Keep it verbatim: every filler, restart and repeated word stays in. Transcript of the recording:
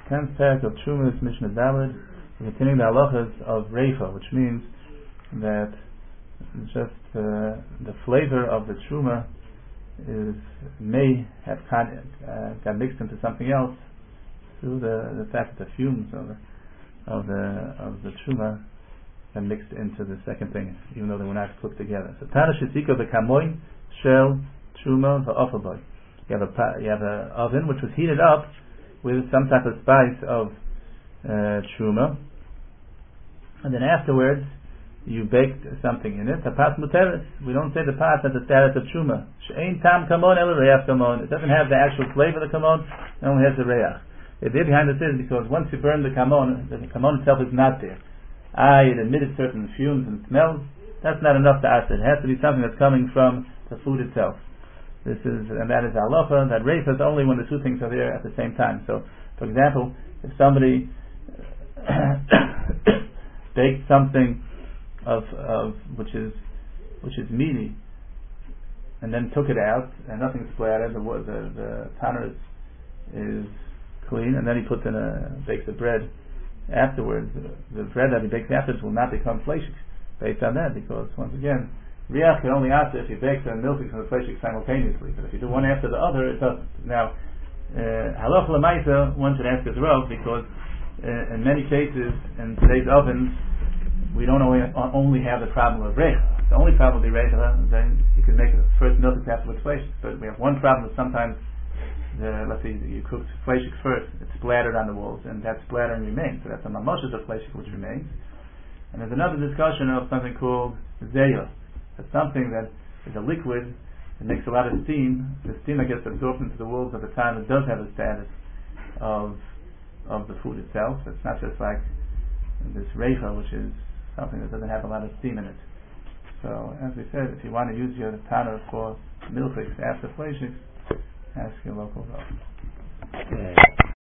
tenth parak of Trumas Mishnah Daled, we're continuing the halachas of Reifa, which means that just uh, the flavor of the Truma is may have got, uh, got mixed into something else through the, the fact that the fumes of the of the of the Truma got mixed into the second thing, even though they were not cooked together. So Tana Shesika v'kamoin shel Truma v'ofaboy. You have a you have an oven which was heated up with some type of spice of uh, Truma, and then afterwards you baked something in it. Tapas muteres. We don't say the pas has the status of Truma. She'ein tam kamon el reach kamon. It doesn't have the actual flavor of the kamon. It only has the reach. The idea behind this is because once you burn the kamon, the kamon itself is not there. Ah, it emitted certain fumes and smells. That's not enough to ask. It has to be something that's coming from the food itself. This is, and that is halacha. That reich is only when the two things are there at the same time. So, for example, if somebody baked something of of which is which is meaty, and then took it out and nothing splattered, the the, the tanner is, is clean, and then he puts in a bakes the bread afterwards. The, the bread that he bakes afterwards will not become fleshik based on that, because once again, riach can only answer if you bake the milk and the fleshik simultaneously. But if you do one after the other, it doesn't. Now, halacha lemaisa, one should ask as well, because uh, in many cases in today's ovens, we don't only, only have the problem of reich. The only problem with the reich, then you can make the first milk afterwards fleshik. But we have one problem that sometimes, the, let's say you cooked fleshik first, it's splattered on the walls, and that splattering remains. So that's a mamoshes of fleshik which remains. And there's another discussion of something called zeya. It's something that is a liquid. It makes a lot of steam. The steam that gets absorbed into the walls of the time, it does have a status of of the food itself. It's not just like this reifa, which is something that doesn't have a lot of steam in it. So, as we said, if you want to use your tanner for milchiks after fleshik, ask your local doctor.